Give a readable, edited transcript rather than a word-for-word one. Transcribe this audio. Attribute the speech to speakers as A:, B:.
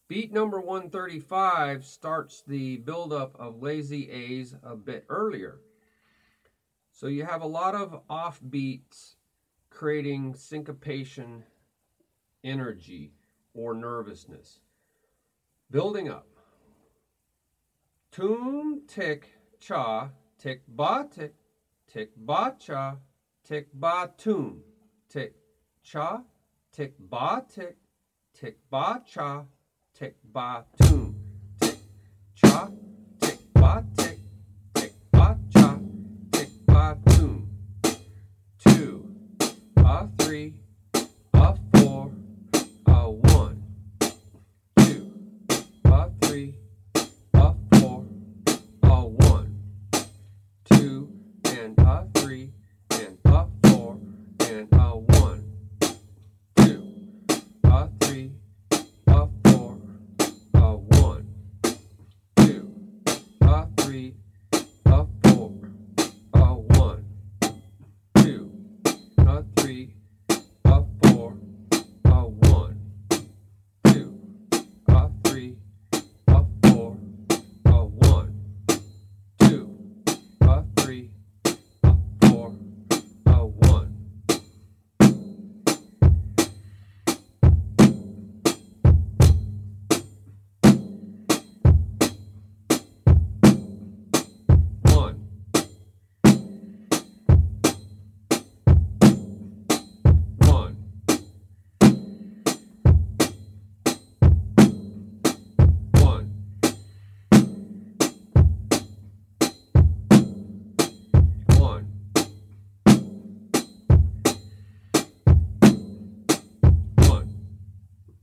A: Beat number 135 starts the buildup of lazy A's a bit earlier. So you have a lot of offbeats creating syncopation energy or nervousness. Building up. Toom, tick, cha, tick, ba, cha, tick, ba, toom, tick, cha, tick, ba, cha, tick, ba, toom, tick, cha, tick, ba, cha, tick, ba, toom. 2, a 3, a 4, a 1, 2, a 3, a 4, a 1, 2, and a 3, and a 4, and a 1, 2, a 3, a 4, a 1, 2, a 3,